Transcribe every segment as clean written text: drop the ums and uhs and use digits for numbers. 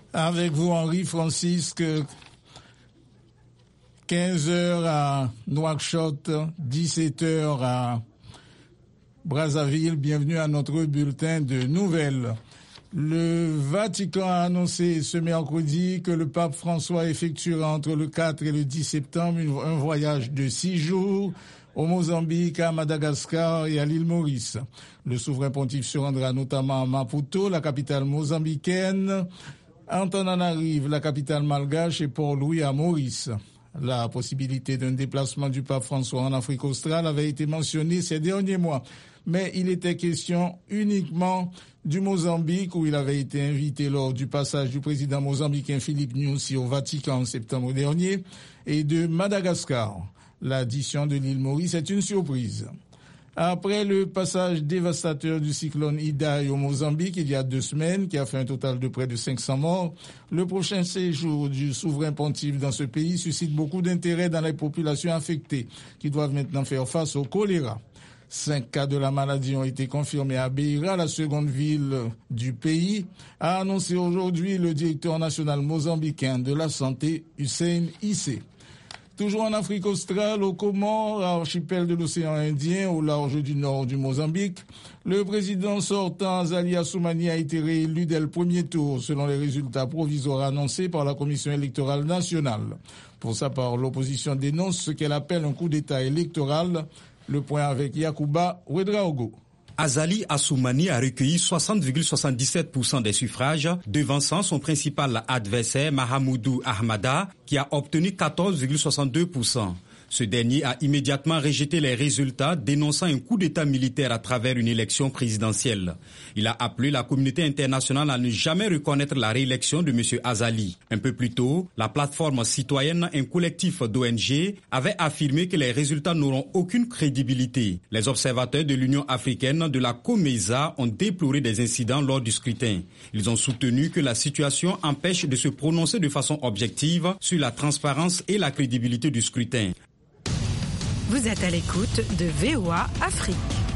Avec vous, Henri Francisque, 15h à Nouakchott, 17h à Brazzaville. Bienvenue à notre bulletin de nouvelles. Le Vatican a annoncé ce mercredi que le pape François effectuera entre le 4 et le 10 septembre un voyage de 6 jours au Mozambique, à Madagascar et à l'île Maurice. Le souverain pontife se rendra notamment à Maputo, la capitale mozambicaine, Antananarive, la capitale malgache, et Port-Louis à Maurice. La possibilité d'un déplacement du pape François en Afrique australe avait été mentionnée ces derniers mois, mais il était question uniquement du Mozambique, où il avait été invité lors du passage du président mozambicain Philippe Nyusi au Vatican en septembre dernier, et de Madagascar. L'addition de l'île Maurice est une surprise. Après le passage dévastateur du cyclone Idai au Mozambique il y a 2 semaines, qui a fait un total de près de 500 morts, le prochain séjour du souverain pontife dans ce pays suscite beaucoup d'intérêt dans les populations affectées, qui doivent maintenant faire face au choléra. 5 cas de la maladie ont été confirmés à Beira, la seconde ville du pays, a annoncé aujourd'hui le directeur national mozambicain de la santé, Hussein Issé. Toujours en Afrique australe, aux Comores, archipel de l'océan Indien, au large du nord du Mozambique, le président sortant Azali Assoumani a été réélu dès le premier tour, selon les résultats provisoires annoncés par la Commission électorale nationale. Pour sa part, l'opposition dénonce ce qu'elle appelle un coup d'État électoral. Le point avec Yacouba Ouedraogo. Azali Assoumani a recueilli 60,77% des suffrages, devançant son principal adversaire Mahamoudou Ahmada, qui a obtenu 14,62%. Ce dernier a immédiatement rejeté les résultats, dénonçant un coup d'État militaire à travers une élection présidentielle. Il a appelé la communauté internationale à ne jamais reconnaître la réélection de M. Azali. Un peu plus tôt, la plateforme citoyenne, un collectif d'ONG, avait affirmé que les résultats n'auront aucune crédibilité. Les observateurs de l'Union africaine de la COMESA ont déploré des incidents lors du scrutin. Ils ont soutenu que la situation empêche de se prononcer de façon objective sur la transparence et la crédibilité du scrutin. Vous êtes à l'écoute de VOA Afrique.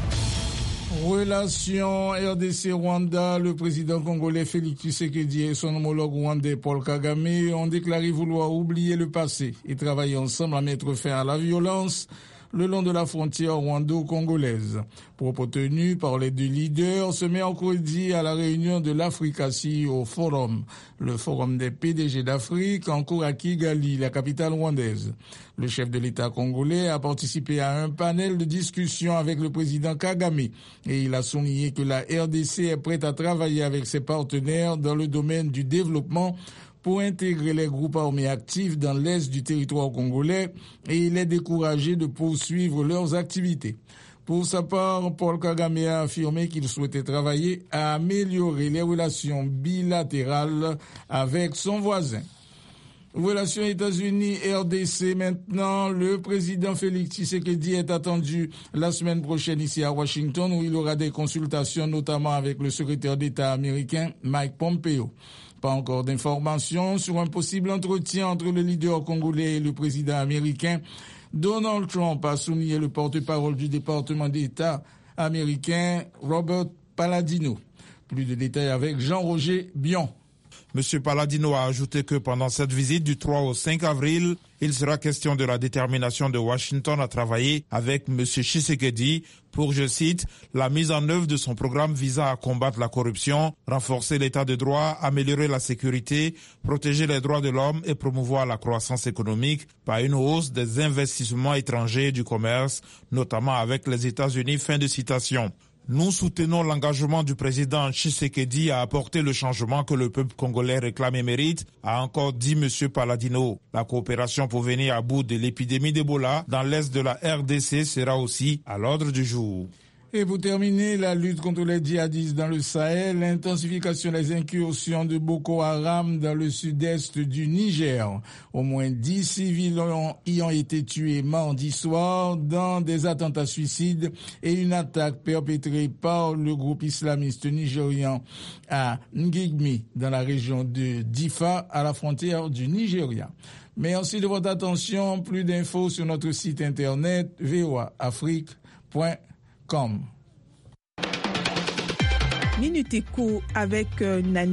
Relation RDC-Rwanda, le président congolais Félix Tshisekedi et son homologue rwandais Paul Kagame ont déclaré vouloir oublier le passé et travailler ensemble à mettre fin à la violence le long de la frontière rwando-congolaise. Propos tenus par les 2 leaders ce mercredi à la réunion de l'Africa CEO Forum, le forum des PDG d'Afrique, en cours à Kigali, la capitale rwandaise. Le chef de l'État congolais a participé à un panel de discussion avec le président Kagame et il a souligné que la RDC est prête à travailler avec ses partenaires dans le domaine du développement pour intégrer les groupes armés actifs dans l'est du territoire congolais et il est découragé de poursuivre leurs activités. Pour sa part, Paul Kagame a affirmé qu'il souhaitait travailler à améliorer les relations bilatérales avec son voisin. Relations États-Unis-RDC maintenant, le président Félix Tshisekedi est attendu la semaine prochaine ici à Washington où il aura des consultations notamment avec le secrétaire d'État américain Mike Pompeo. Pas encore d'informations sur un possible entretien entre le leader congolais et le président américain. Donald Trump a souligné le porte-parole du département d'État américain Robert Palladino. Plus de détails avec Jean-Roger Bion. M. Palladino a ajouté que pendant cette visite du 3 au 5 avril, il sera question de la détermination de Washington à travailler avec M. Tshisekedi pour, je cite, la mise en œuvre de son programme visant à combattre la corruption, renforcer l'état de droit, améliorer la sécurité, protéger les droits de l'homme et promouvoir la croissance économique par une hausse des investissements étrangers et du commerce, notamment avec les États-Unis. Fin de citation. Nous soutenons l'engagement du président Tshisekedi à apporter le changement que le peuple congolais réclame et mérite, a encore dit M. Palladino. La coopération pour venir à bout de l'épidémie d'Ebola dans l'est de la RDC sera aussi à l'ordre du jour. Et pour terminer, la lutte contre les djihadistes dans le Sahel, l'intensification des incursions de Boko Haram dans le sud-est du Niger. Au moins 10 civils y ont été tués mardi soir dans des attentats suicides et une attaque perpétrée par le groupe islamiste nigérian à Ngigmi, dans la région de Difa, à la frontière du Nigeria. Merci de votre attention. Plus d'infos sur notre site internet voaafrique.com. Minute Éco avec Nani.